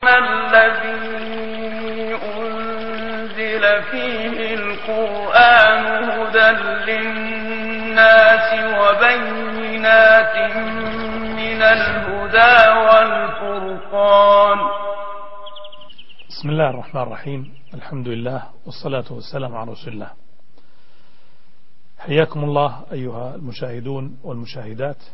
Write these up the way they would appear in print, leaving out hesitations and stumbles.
الذي أنزل فيه القرآن هدى للناس وبينات من الهدى والفرقان. بسم الله الرحمن الرحيم. الحمد لله والصلاة والسلام على رسول الله. حياكم الله أيها المشاهدون والمشاهدات،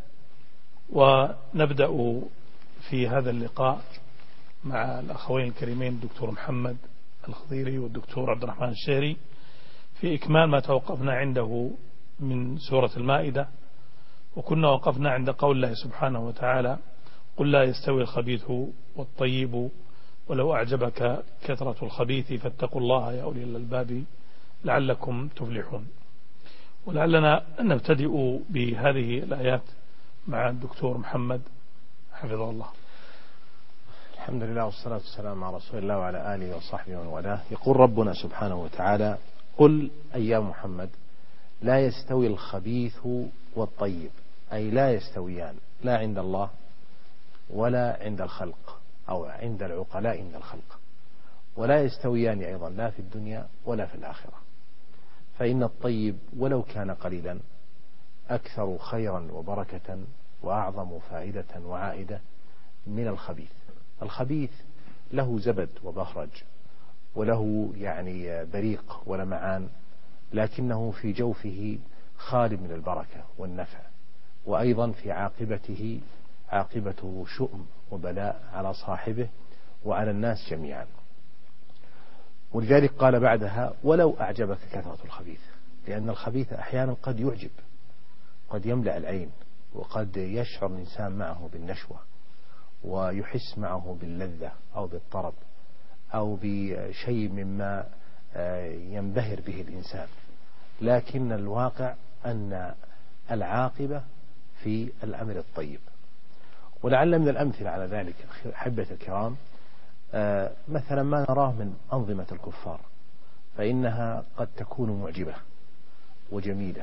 ونبدأ في هذا اللقاء مع الأخوين الكريمين الدكتور محمد الخضيري والدكتور عبد الرحمن الشهري في إكمال ما توقفنا عنده من سورة المائدة، وكنا وقفنا عند قول الله سبحانه وتعالى: قل لا يستوي الخبيث والطيب ولو أعجبك كثرة الخبيث فاتقوا الله يا أولي الألباب لعلكم تفلحون. ولعلنا نبتدئ بهذه الآيات مع الدكتور محمد حفظه الله. الحمد لله والصلاة والسلام على رسول الله وعلى آله وصحبه ومن والاه. يقول ربنا سبحانه وتعالى: قل أي يا محمد لا يستوي الخبيث والطيب، أي لا يستويان، لا عند الله ولا عند الخلق أو عند العقلاء عند الخلق، ولا يستويان أيضا لا في الدنيا ولا في الآخرة. فإن الطيب ولو كان قليلا أكثر خيرا وبركة وأعظم فائدة وعائدة من الخبيث. الخبيث له زبد وبهرج وله بريق ولمعان، لكنه في جوفه خال من البركة والنفع، وأيضا في عاقبته شؤم وبلاء على صاحبه وعلى الناس جميعا. ولذلك قال بعدها: ولو أعجبك كثرة الخبيث، لأن الخبيث أحيانا قد يعجب، قد يملأ العين، وقد يشعر الإنسان معه بالنشوة ويحس معه باللذة أو بالطرب أو بشيء مما ينبهر به الإنسان، لكن الواقع أن العاقبة في الأمر الطيب. ولعل من الأمثلة على ذلك أحبة الكرام مثلا ما نراه من أنظمة الكفار، فإنها قد تكون معجبة وجميلة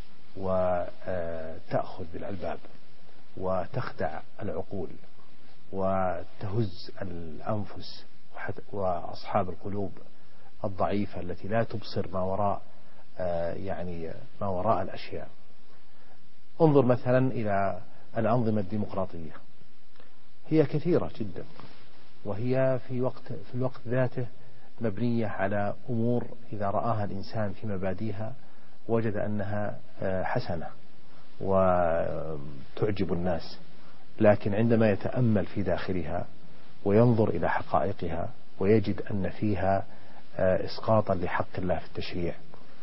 وتأخذ بالألباب وتخدع العقول وتهز الأنفس وأصحاب القلوب الضعيفة التي لا تبصر ما وراء الأشياء. انظر مثلا إلى الأنظمة الديمقراطية، هي كثيرة جدا، وهي في الوقت ذاته مبنية على أمور إذا رآها الإنسان في مبادئها وجد أنها حسنة وتعجب الناس، لكن عندما يتأمل في داخلها وينظر إلى حقائقها ويجد أن فيها إسقاطا لحق الله في التشريع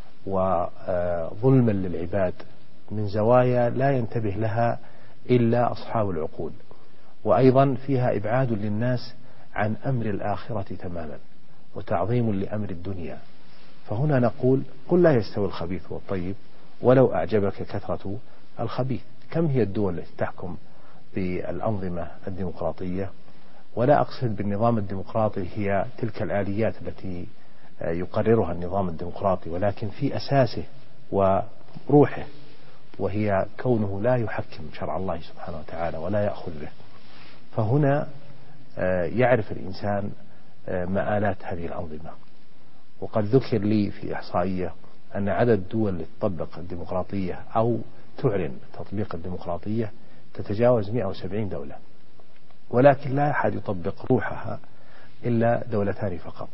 وظلما للعباد من زوايا لا ينتبه لها إلا أصحاب العقول، وأيضا فيها إبعاد للناس عن أمر الآخرة تماما وتعظيم لأمر الدنيا. فهنا نقول: قل لا يستوي الخبيث والطيب ولو أعجبك كثرة الخبيث. كم هي الدول التي تحكم بالأنظمة الديمقراطية؟ ولا أقصد بالنظام الديمقراطي هي تلك الآليات التي يقررها النظام الديمقراطي، ولكن في أساسه وروحه، وهي كونه لا يحكم شرع الله سبحانه وتعالى ولا يأخذ به. فهنا يعرف الإنسان مآلات هذه الأنظمة. وقد ذكر لي في إحصائية أن عدد الدول التي تطبق الديمقراطية أو تعلن تطبيق الديمقراطية تتجاوز 170 دولة، ولكن لا أحد يطبق روحها إلا دولتان فقط،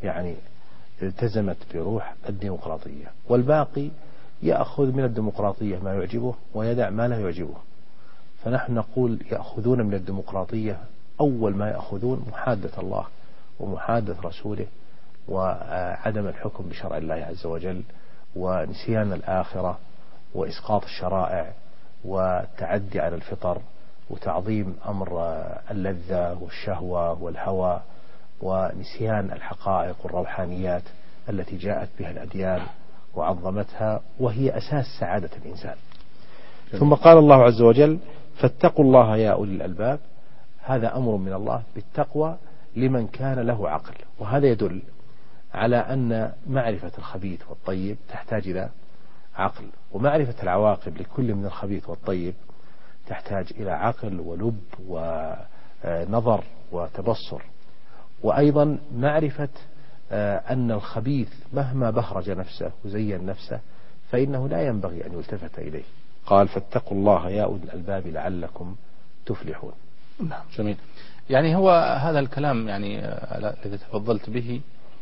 التزمت بروح الديمقراطية، والباقي يأخذ من الديمقراطية ما يعجبه ويدع ما لا يعجبه. فنحن نقول يأخذون من الديمقراطية أول ما يأخذون محادة الله ومحادة رسوله وعدم الحكم بشرع الله عز وجل ونسيان الآخرة وإسقاط الشرائع والتعدي على الفطر وتعظيم أمر اللذة والشهوة والهوى ونسيان الحقائق والروحانيات التي جاءت بها الأديان وعظمتها، وهي أساس سعادة الإنسان. ثم قال الله عز وجل: فاتقوا الله يا أولي الألباب. هذا أمر من الله بالتقوى لمن كان له عقل، وهذا يدل على أن معرفة الخبيث والطيب تحتاج إلى عقل، ومعرفة العواقب لكل من الخبيث والطيب تحتاج إلى عقل ولب ونظر وتبصر. وأيضا معرفة أن الخبيث مهما بهرج نفسه وزين نفسه فإنه لا ينبغي أن يلتفت إليه. قال فاتقوا الله يا أولي الألباب لعلكم تفلحون. نعم جميل. يعني هو هذا الكلام يعني الذي تفضلت به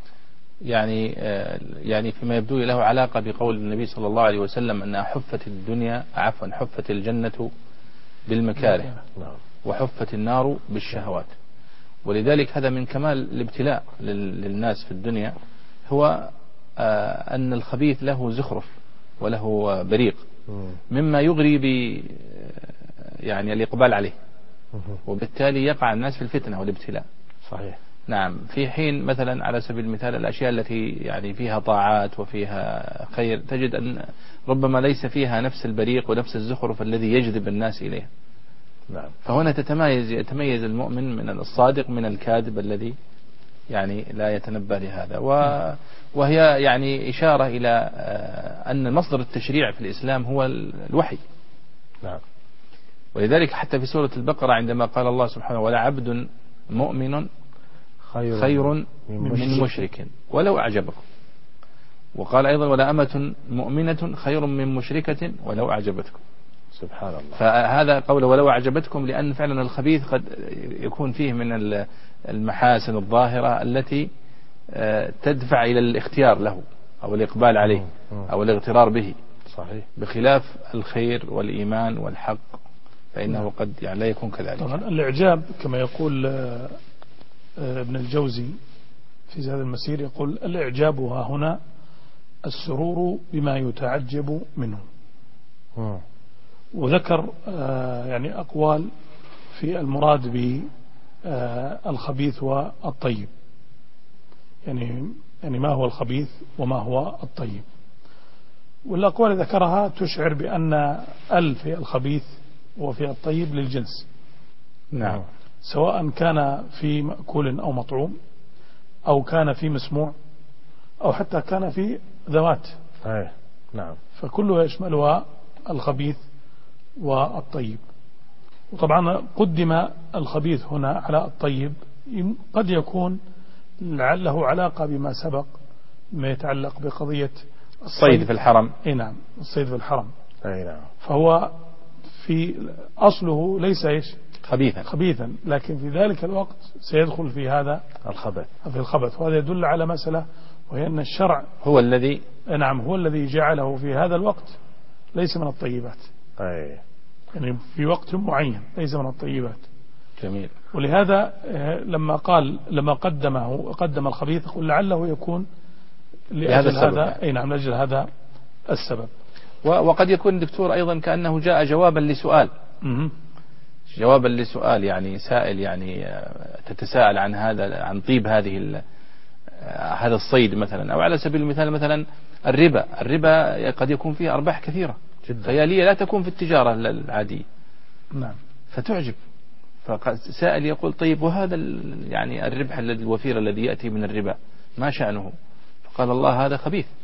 يعني فيما يبدو له علاقة بقول النبي صلى الله عليه وسلم أن حفت الجنة بالمكاره وحفت النار بالشهوات. ولذلك هذا من كمال الابتلاء للناس في الدنيا هو أن الخبيث له زخرف وله بريق مما يغري يعني الإقبال عليه، وبالتالي يقع الناس في الفتنة والابتلاء. صحيح. نعم. في حين مثلا على سبيل المثال الأشياء التي يعني فيها طاعات وفيها خير تجد أن ربما ليس فيها نفس البريق ونفس الزخرف الذي يجذب الناس إليه. نعم. فهنا يتميز المؤمن من الصادق من الكاذب الذي يعني لا يتنبه لهذا. وهي يعني إشارة إلى أن مصدر التشريع في الإسلام هو الوحي. نعم. ولذلك حتى في سورة البقرة عندما قال الله سبحانه ولعبد مؤمن خير من مشرك ولو أعجبكم، وقال أيضا ولأمة مؤمنة خير من مشركة ولو أعجبتكم. سبحان الله. فهذا قول ولو أعجبتكم لأن فعلا الخبيث قد يكون فيه من المحاسن الظاهرة التي تدفع إلى الاختيار له أو الإقبال عليه أو الاغترار به. صحيح. بخلاف الخير والإيمان والحق فإنه قد يعني لا يكون كذلك. طبعا الإعجاب كما يقول ابن الجوزي في زاد المسير يقول الإعجاب ها هنا السرور بما يتعجب منه. وذكر يعني أقوال في المراد بالخبيث والطيب، يعني ما هو الخبيث وما هو الطيب. والأقوال ذكرها تشعر بأن في الخبيث وفي الطيب للجنس. نعم. سواء كان في مأكول أو مطعوم أو كان في مسموع أو حتى كان في ذوات. نعم. فكلها يشملها الخبيث والطيب. وطبعا قدم الخبيث هنا على الطيب، قد يكون لعله علاقة بما سبق ما يتعلق بقضية الصيد في الحرم. نعم الصيد في الحرم. نعم. فهو في أصله ليس خبيثا لكن في ذلك الوقت سيدخل في هذا الخبث. وهذا يدل على مسألة وهي أن الشرع هو الذي هو الذي جعله في هذا الوقت ليس من الطيبات. يعني في وقت معين ليس من الطيبات. جميل. ولهذا لما قدم الخبيث قل لعله يكون لأجل هذا. نعم لأجل هذا السبب. وقد يكون دكتور أيضا كأنه جاء جوابا لسؤال يعني سائل يعني تتساءل عن عن طيب هذا الصيد مثلا، أو على سبيل المثال مثلا الربا قد يكون فيه أرباح كثيرة خيالية لا تكون في التجارة العادية. نعم. فتعجب. فسائل يقول طيب وهذا يعني الربح الوفير الذي يأتي من الربا ما شأنه؟ فقال الله هذا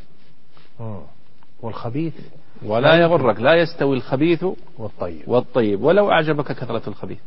والخبيث ولا يغرك لا يستوي الخبيث والطيب ولو أعجبك كثرة الخبيث.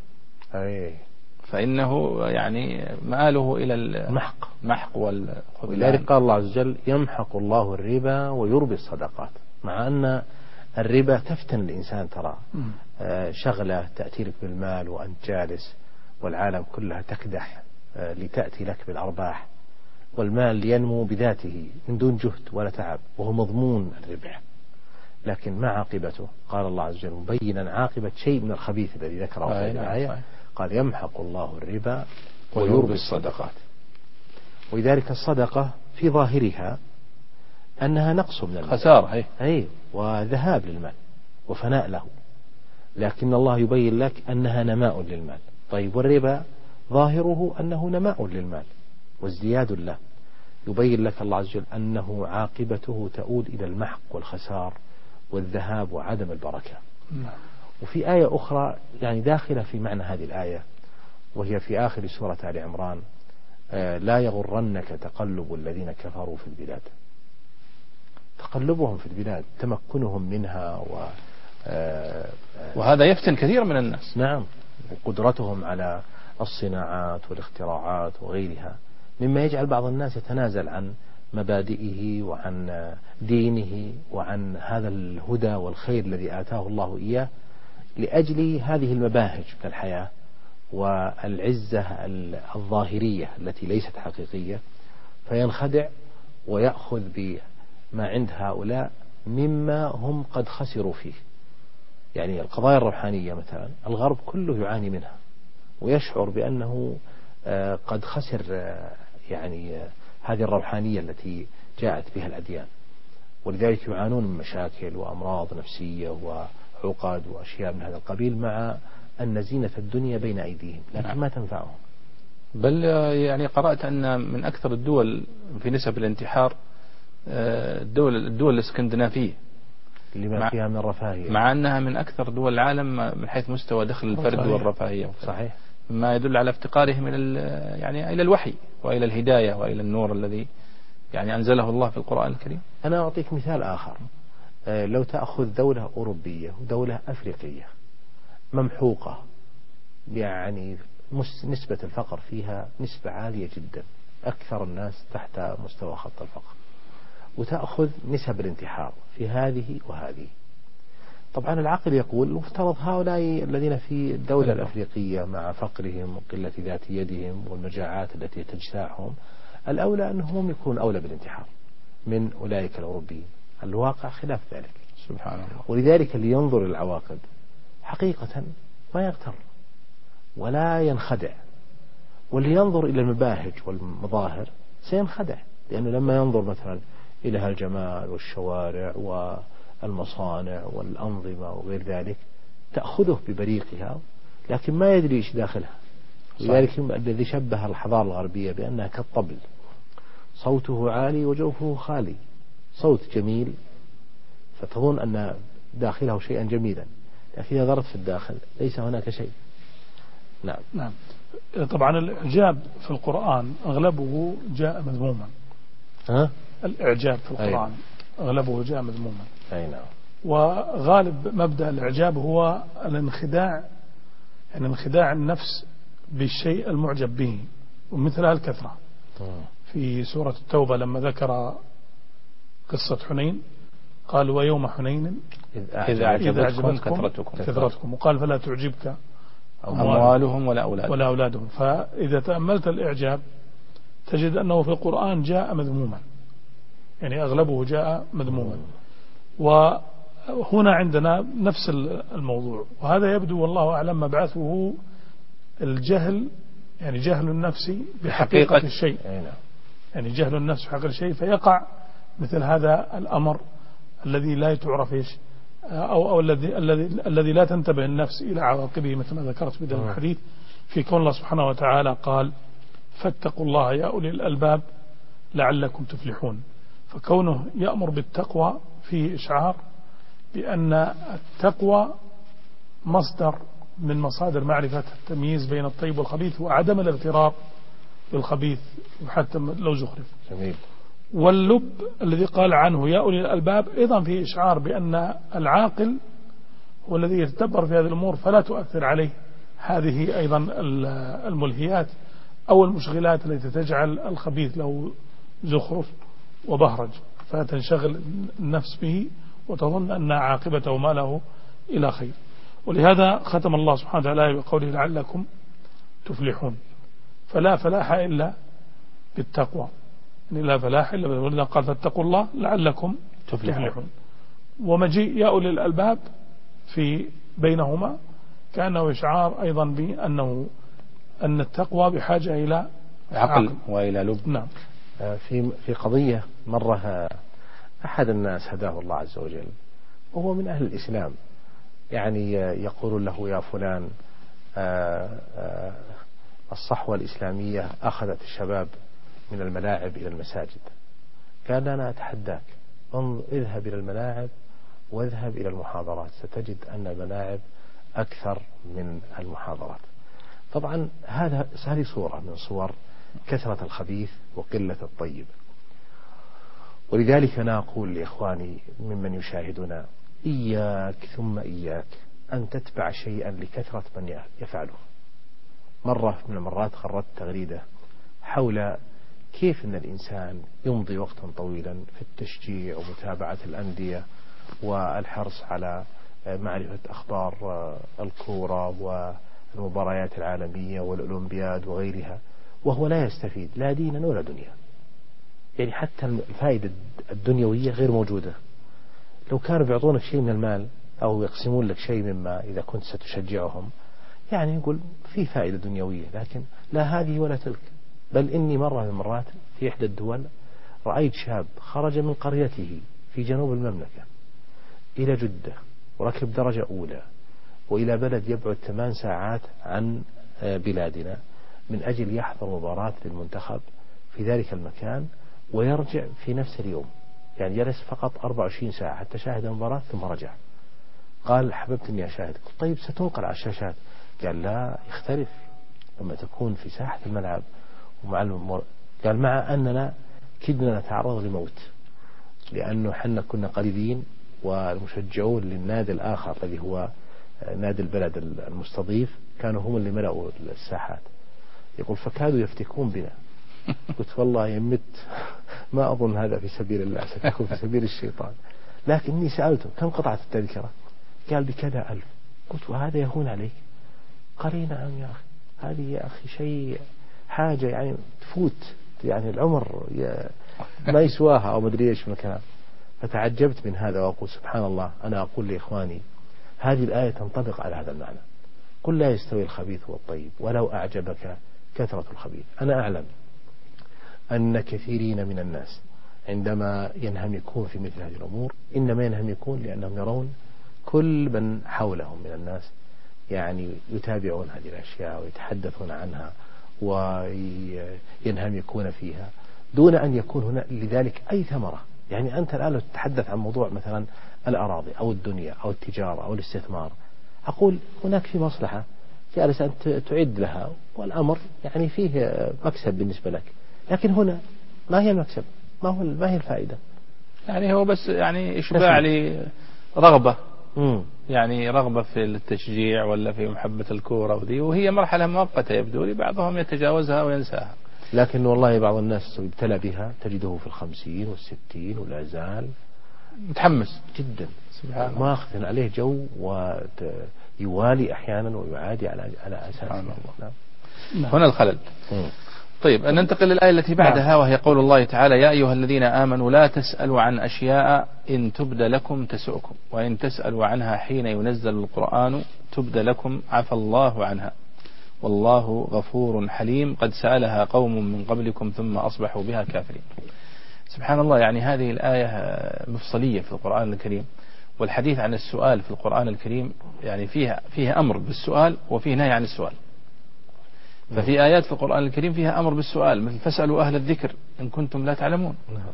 فإنه يعني مآله إلى المحق والخذلان. ولذلك قال الله عز وجل يمحق الله الربا ويربي الصدقات، مع أن الربا تفتن الإنسان ترى شغلة تأتي لك بالمال وأنت جالس والعالم كلها تكدح لتأتي لك بالأرباح، والمال ينمو بذاته من دون جهد ولا تعب وهو مضمون الربح. لكن ما عاقبته؟ قال الله عز وجل مبينا عاقبة شيء من الخبيث الذي ذكره في الآية قال يمحق الله الربا ويربي الصدقات. ولذلك الصدقة في ظاهرها أنها نقص من المال، خسارة وذهاب للمال وفناء له، لكن الله يبين لك أنها نماء للمال. طيب والربا ظاهره أنه نماء للمال وازدياد له، يبين لك الله عز وجل أنه عاقبته تؤول إلى المحق والخسار والذهاب وعدم البركة. وفي آية أخرى يعني داخلة في معنى هذه الآية وهي في آخر سورة آل عمران لا يغرنك تقلب الذين كفروا في البلاد. تقلبهم في البلاد تمكنهم منها وهذا يفتن كثير من الناس. نعم. وقدرتهم على الصناعات والاختراعات وغيرها، مما يجعل بعض الناس يتنازل عن مبادئه وعن دينه وعن هذا الهدى والخير الذي آتاه الله إياه لأجل هذه المباهج كالحياة والعزة الظاهرية التي ليست حقيقية، فينخدع ويأخذ بما عند هؤلاء مما هم قد خسروا فيه. يعني القضايا الروحانية مثلا الغرب كله يعاني منها ويشعر بأنه قد خسر يعني هذه الروحانية التي جاءت بها الأديان، ولذلك يعانون من مشاكل وأمراض نفسية وعقد وأشياء من هذا القبيل، مع أن زينة الدنيا بين أيديهم لكن ما تنفعهم. بل يعني قرأت أن من أكثر الدول في نسب الانتحار الدول الاسكندنافية لما فيها من رفاهية، مع أنها من أكثر دول العالم من حيث مستوى دخل الفرد والرفاهية. صحيح. ما يدل على افتقارهم يعني إلى الوحي وإلى الهداية وإلى النور الذي يعني أنزله الله في القرآن الكريم. أنا أعطيك مثال آخر. لو تأخذ دولة أوروبية ودولة أفريقية ممحوقة، يعني نسبة الفقر فيها نسبة عالية جدا، أكثر الناس تحت مستوى خط الفقر، وتأخذ نسب الانتحار في هذه وهذه. طبعا العقل يقول المفترض هؤلاء الذين في الدولة الأفريقية مع فقرهم وقلة ذات يدهم والمجاعات التي تجتاحهم الأولى أنهم يكون أولى بالانتحار من أولئك الأوروبيين. الواقع خلاف ذلك سبحان الله. ولذلك اللي ينظر للعواقب حقيقة ما يغتر ولا ينخدع، واللي ينظر إلى المباهج والمظاهر سينخدع، لأنه لما ينظر مثلا إلى الجمال والشوارع والمصانع والأنظمة وغير ذلك تأخذه ببريقها لكن ما يدري إيش داخلها. لذلك الذي شبه الحضارة الغربية بأنها كالطبل، صوته عالي وجوفه خالي، صوت جميل فتظن أن داخله شيئا جميلا، لكن إذا نظرت في الداخل ليس هناك شيء. نعم. طبعا الإعجاب في القرآن أغلبه جاء مذموما. الإعجاب في القرآن أغلبه جاء مذموما. نعم. وغالب مبدأ الإعجاب هو الانخداع، يعني انخداع النفس بالشيء المعجب به، ومثل الكثرة. في سورة التوبة لما ذكر قصة حنين قال ويوم حنين إذا أعجبتكم كثرتكم وقال فلا تعجبك أموالهم ولا أولادهم. فإذا تأملت الإعجاب تجد أنه في القرآن جاء مذموما، يعني أغلبه جاء مذموما. وهنا عندنا نفس الموضوع، وهذا يبدو والله أعلم مبعثه الجهل، يعني جهل النفس بحقيقة الشيء، يعني جهل النفس بحقيقة الشيء، فيقع مثل هذا الأمر الذي لا تعرف إيش أو الذي لا تنتبه النفس إلى عواقبه، مثل ما ذكرت في بداية الحديث في كون الله سبحانه وتعالى قال فاتقوا الله يا أولي الألباب لعلكم تفلحون. فكونه يأمر بالتقوى فيه إشعار بأن التقوى مصدر من مصادر معرفة التمييز بين الطيب والخبيث وعدم الاغترار بالخبيث حتى لو زخرف. جميل. واللب الذي قال عنه يا أولي الألباب أيضا فيه إشعار بأن العاقل هو الذي يتدبر في هذه الأمور فلا تؤثر عليه هذه أيضا الملهيات أو المشغلات التي تجعل الخبيث له زخرف وبهرج، فتنشغل النفس به وتظن أن عاقبته ما له إلى خير. ولهذا ختم الله سبحانه وتعالى بقوله لعلكم تفلحون، فلا فلاح إلا بالتقوى، يعني لا فلاح إلا بالتقوى. قال فاتقوا الله لعلكم تفلحون. ومجيء يا أولي الألباب في بينهما كأنه إشعار أيضا بأنه أن التقوى بحاجة إلى عقل وإلى لب. نعم. في قضية مرة أحد الناس هداه الله عز وجل وهو من أهل الإسلام، يعني يقول له يا فلان الصحوة الإسلامية أخذت الشباب من الملاعب إلى المساجد. قال أنا أتحداك اذهب إلى الملاعب واذهب إلى المحاضرات، ستجد أن الملاعب أكثر من المحاضرات. طبعا هذه صورة من صور كثرة الخبيث وقلة الطيب. ولذلك أنا أقول لإخواني ممن يشاهدنا إياك ثم إياك أن تتبع شيئا لكثرة من يفعله. مرة من المرات قررت تغريدة حول كيف أن الإنسان يمضي وقتا طويلا في التشجيع ومتابعة الأندية والحرص على معرفة أخبار الكورة والمباريات العالمية والأولمبياد وغيرها، وهو لا يستفيد لا دينا ولا دنيا. يعني حتى الفائدة الدنيوية غير موجودة. لو كانوا بيعطونك شيء من المال أو يقسمون لك شيء مما إذا كنت ستشجعهم، يعني يقول في فائدة دنيوية، لكن لا هذه ولا تلك. بل إني مرة من المرات في إحدى الدول رأيت شاب خرج من قريته في جنوب المملكة إلى جدة وركب درجة أولى وإلى بلد يبعد 8 ساعات عن بلادنا من أجل يحضر مباراة للمنتخب في ذلك المكان ويرجع في نفس اليوم. يعني جلس فقط 24 ساعة حتى شاهد المباراة ثم رجع. قال حببت إني أشاهد. قلت طيب ستنقل على الشاشات. قال لا، يختلف لما تكون في ساحة الملعب ومع قال مع أننا كدنا نتعرض لموت، لأنه حنا كنا قريبين والمشجعون للنادي الآخر الذي هو نادي البلد المستضيف كانوا هم اللي ملأوا الساحات. يقول فكادوا يفتكون بنا. قلت والله يمت ما أظن هذا في سبيل الله، ستكون في سبيل الشيطان. لكني سألته كم قطعت التذكرة؟ قال بكذا 1000. قلت وهذا يهون عليك؟ قال لي نعم يا أخي، هذه يا أخي شيء حاجة يعني تفوت يعني العمر ما يسواها أو مدري إيش من الكلام. فتعجبت من هذا وأقول سبحان الله. أنا أقول لإخواني هذه الآية تنطبق على هذا المعنى. قل لا يستوي الخبيث والطيب ولو أعجبك كثرة الخبيث. أنا أعلم أن كثيرين من الناس عندما ينهمكون في مثل هذه الأمور إنما ينهمكون لأنهم يرون كل من حولهم من الناس يعني يتابعون هذه الأشياء ويتحدثون عنها وينهمكون فيها دون أن يكون هنا لذلك أي ثمرة. يعني أنت الآن لو تتحدث عن موضوع مثلا الأراضي أو الدنيا أو التجارة أو الاستثمار، أقول هناك في مصلحة جالس أن تعد لها والأمر يعني فيه مكسب بالنسبة لك، لكن هنا ما هي المكسب؟ ما هي الفائدة؟ يعني هو بس يعني إشباع لرغبة، يعني رغبة في التشجيع ولا في محبة الكورة وذي، وهي مرحلة مؤقتة يبدو لي، بعضهم يتجاوزها وينساها. لكن والله بعض الناس يبتلى بها تجده في 50 والستين ولا زال متحمس جدا سبحان الله، ماخذ عليه جو ويوالي أحيانا ويعادي على أساس نعم. هنا الخلل. طيب ننتقل للآية التي بعدها وهي قول الله تعالى يا أيها الذين آمنوا لا تسألوا عن أشياء إن تبد لكم تسؤكم وإن تسألوا عنها حين ينزل القرآن تبد لكم عفى الله عنها والله غفور حليم قد سألها قوم من قبلكم ثم أصبحوا بها كافرين. سبحان الله، يعني هذه الآية مفصلية في القرآن الكريم، والحديث عن السؤال في القرآن الكريم يعني فيها أمر بالسؤال وفيه نهي عن السؤال. ففي آيات في القرآن الكريم فيها أمر بالسؤال مثل فاسألوا أهل الذكر إن كنتم لا تعلمون،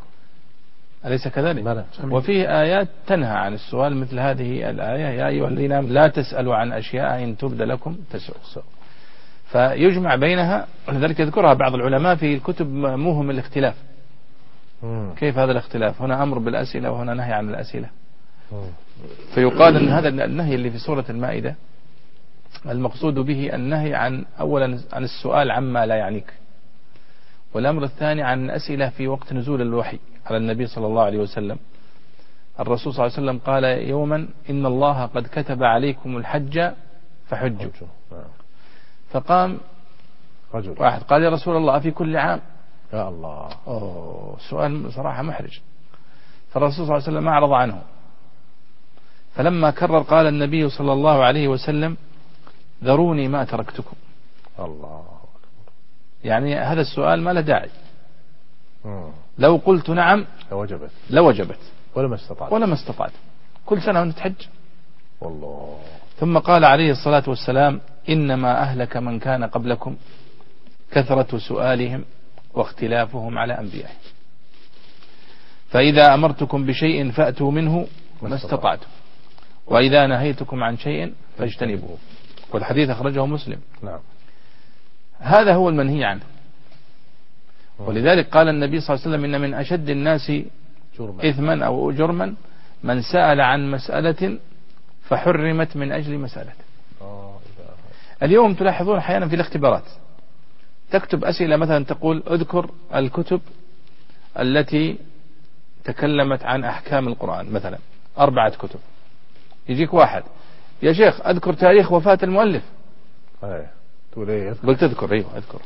أليس كذلك؟ وفيه آيات تنهى عن السؤال مثل هذه الآية يا أيها الذين آمنوا لا تسألوا عن أشياء إن تبد لكم تسؤكم. فيجمع بينها، ولذلك يذكرها بعض العلماء في الكتب موهم الاختلاف. كيف هذا الاختلاف؟ هنا أمر بالأسئلة وهنا نهي عن الأسئلة. فيقال أن هذا النهي اللي في سورة المائدة المقصود به النهي عن أولا عن السؤال عما لا يعنيك، والأمر الثاني عن الأسئلة في وقت نزول الوحي على النبي صلى الله عليه وسلم. الرسول صلى الله عليه وسلم قال يوما إن الله قد كتب عليكم الحج فحجوا. فقام رجل واحد قال يا رسول الله في كل عام؟ يا الله، سؤال صراحة محرج. فالرسول صلى الله عليه وسلم أعرض عنه، فلما كرر قال النبي صلى الله عليه وسلم ذروني ما تركتكم. الله، يعني هذا السؤال ما له داعي. لو قلت نعم لوجبت ولما استطعت. كل سنة وانت تحج والله. ثم قال عليه الصلاة والسلام إنما أهلك من كان قبلكم كثرة سؤالهم واختلافهم على أنبيائهم فإذا أمرتكم بشيء فأتوا منه ما استطعتم وإذا نهيتكم عن شيء فاجتنبوه. والحديث أخرجه مسلم. نعم. هذا هو المنهي عنه. ولذلك قال النبي صلى الله عليه وسلم إن من أشد الناس إثما أو جرما من سأل عن مسألة فحرمت من أجل مسألة. اليوم تلاحظون أحيانا في الاختبارات تكتب أسئلة مثلا تقول اذكر الكتب التي تكلمت عن أحكام القرآن مثلا 4 كتب. يجيك واحد يا شيخ أذكر تاريخ وفاة المؤلف. تقول ايه؟ قلت اذكر. ايوه اذكر.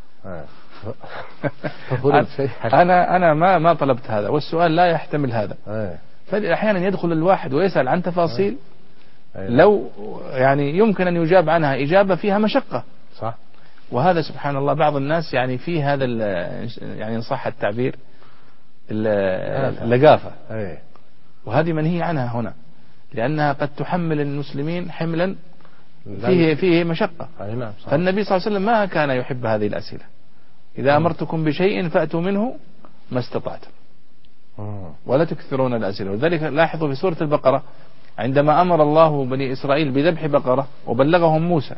انا ما طلبت هذا، والسؤال لا يحتمل هذا. فأحيانا يدخل الواحد ويسأل عن تفاصيل لو يعني يمكن أن يجاب عنها إجابة فيها مشقة. صح. وهذا سبحان الله بعض الناس يعني في هذا يعني إن صح التعبير اللقافة، وهذه منهي عنها هنا، لأنها قد تحمل المسلمين حملا فيه مشقة. فالنبي صلى الله عليه وسلم ما كان يحب هذه الأسئلة. إذا أمرتكم بشيء فأتوا منه ما استطعتم ولا تكثرون الأسئلة. ولذلك لاحظوا في سورة البقرة عندما أمر الله بني إسرائيل بذبح بقرة وبلغهم موسى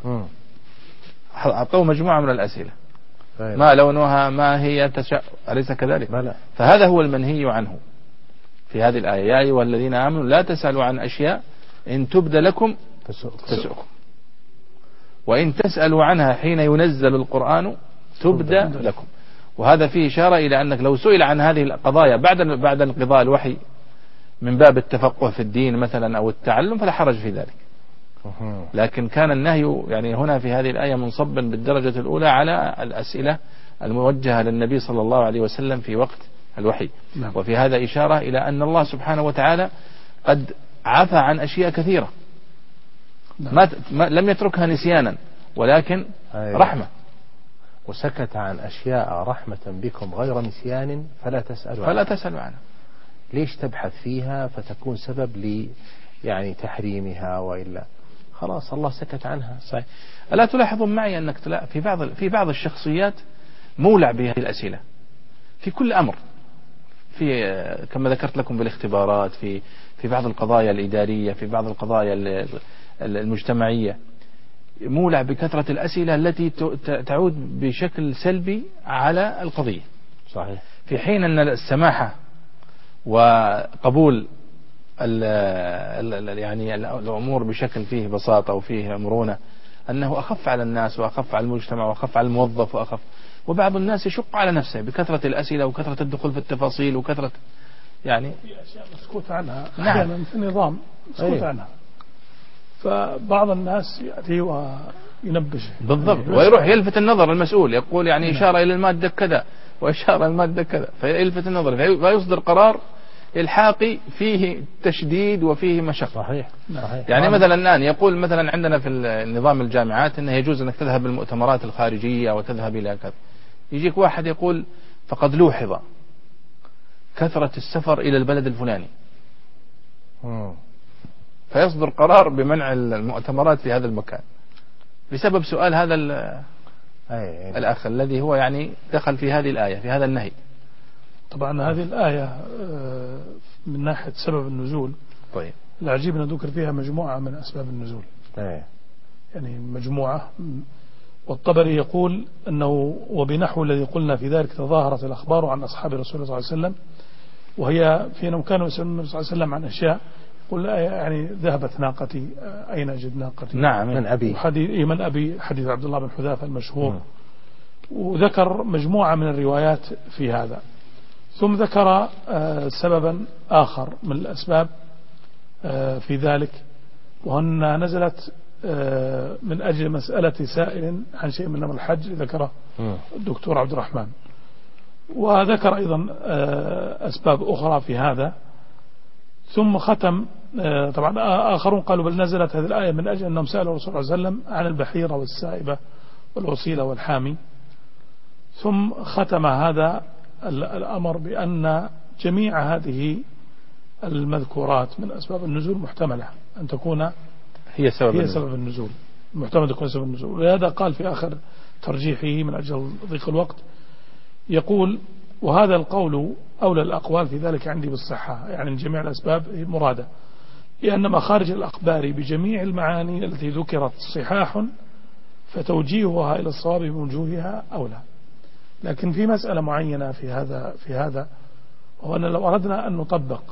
أعطوه مجموعة من الأسئلة، ما لونها، ما هي، أليس كذلك؟ بلى. فهذا هو المنهي عنه في هذه الآية: يا أيها الذين آمنوا لا تسألوا عن أشياء إن تبد لكم تسؤكم، وإن تسألوا عنها حين ينزل القرآن تبد لكم. وهذا فيه إشارة إلى أنك لو سئل عن هذه القضايا بعد انقضاء الوحي من باب التفقه في الدين مثلا أو التعلم فلا حرج في ذلك. لكن كان النهي يعني هنا في هذه الآية منصبا بالدرجة الأولى على الأسئلة الموجهة للنبي صلى الله عليه وسلم في وقت الوحي. وفي هذا إشارة إلى أن الله سبحانه وتعالى قد عفى عن أشياء كثيرة لم يتركها نسيانا ولكن رحمة، وسكت عن أشياء رحمة بكم غير نسيان فلا تسألوا عنها. ليش تبحث فيها فتكون سبب يعني تحريمها، وإلا خلاص الله سكت عنها. صحيح. ألا تلاحظون معي أنك في بعض الشخصيات مولع بهذه الأسئلة في كل أمر، في كما ذكرت لكم بالاختبارات، في بعض القضايا الإدارية، في بعض القضايا المجتمعية، مولع بكثرة الأسئلة التي تعود بشكل سلبي على القضية. صحيح. في حين أن السماحة وقبول يعني الأمور بشكل فيه بساطة وفيه مرونة أنه أخف على الناس وأخف على المجتمع وأخف على الموظف وبعض الناس يشق على نفسه بكثرة الأسئلة وكثرة الدخول في التفاصيل وكثرة يعني في أشياء مسكوت عنها أحيانا في النظام مسكوت عنها، فبعض الناس يأتي وينبش بالضبط ويروح يلفت النظر المسؤول، يقول يعني إشارة إلى المادة كذا وإشارة إلى المادة كذا، فيلفت النظر فيصدر قرار إلحاقي فيه تشديد وفيه مشقة. صحيح. يعني مثلا الآن يقول مثلا عندنا في النظام الجامعات أنه يجوز أنك تذهب للمؤتمرات الخارجية وتذهب إلى كذا. يجيك واحد يقول فقد لوحظ كثرة السفر إلى البلد الفلاني، فيصدر قرار بمنع المؤتمرات في هذا المكان بسبب سؤال هذا الأخ الذي هو يعني دخل في هذه الآية في هذا النهي. طبعا هذه الآية من ناحية سبب النزول، طيب العجيب أن ذكر فيها مجموعة من أسباب النزول، يعني مجموعة. والطبري يقول أنه وبنحو الذي قلنا في ذلك تظاهرت الأخبار عن أصحاب رسول الله صلى الله عليه وسلم، وهي في أنهم كانوا يسألون النبي صلى الله عليه وسلم عن أشياء، يقول يعني ذهبت ناقتي أين أجد ناقتي؟ نعم من أبي حديث عبد الله بن حذافة المشهور. وذكر مجموعة من الروايات في هذا، ثم ذكر سببا آخر من الأسباب في ذلك، وأن نزلت من أجل مسألة سائل عن شيء من أمر الحج، ذكره الدكتور عبد الرحمن. وذكر أيضا أسباب أخرى في هذا، ثم ختم. طبعا آخرون قالوا بل نزلت هذه الآية من أجل أنهم سألوا الرسول صلى الله عليه وسلم عن البحيرة والسائبة والوصيلة والحامي. ثم ختم هذا الأمر بأن جميع هذه المذكورات من أسباب النزول محتملة أن تكون هي سبب النزول، محتمل تكون سبب النزول. ولهذا قال في آخر ترجيحه من أجل ضيق الوقت، يقول وهذا القول أولى الأقوال في ذلك عندي بالصحة، يعني من جميع الأسباب مرادة، لأن مخارج الأخبار بجميع المعاني التي ذكرت صحاح فتوجيهها إلى الصواب بوجوهها أولى. لكن في مسألة معينة في هذا وهو أن لو أردنا أن نطبق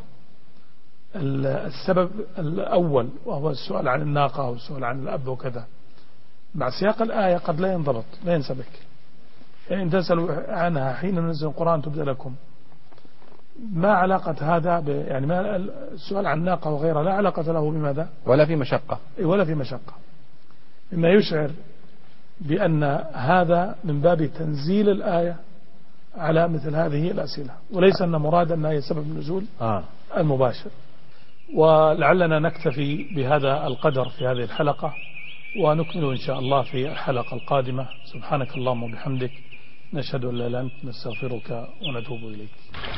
السبب الأول وهو السؤال عن الناقة والسؤال عن الأب وكذا مع سياق الآية قد لا ينضبط، لا ينسبك. إن تسألوا عنها حين ننزل القرآن تبدأ لكم. ما علاقة هذا يعني ما السؤال عن ناقة وغيرها لا علاقة له بماذا؟ ولا في مشقة. ولا في مشقة، مما يشعر بأن هذا من باب تنزيل الآية على مثل هذه الأسئلة، وليس أن مراد أنها هي سبب النزول المباشر. ولعلنا نكتفي بهذا القدر في هذه الحلقة، ونكمل إن شاء الله في الحلقة القادمة. سبحانك اللهم وبحمدك، نشهد أن لا إله إلا أنت، نستغفرك ونتوب إليك.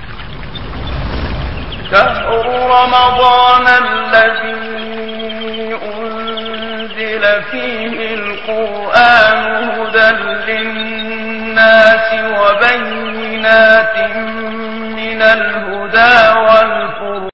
شهر رمضان الذي أنزل فيه القرآن هدى للناس وبينات من الهدى والفرقان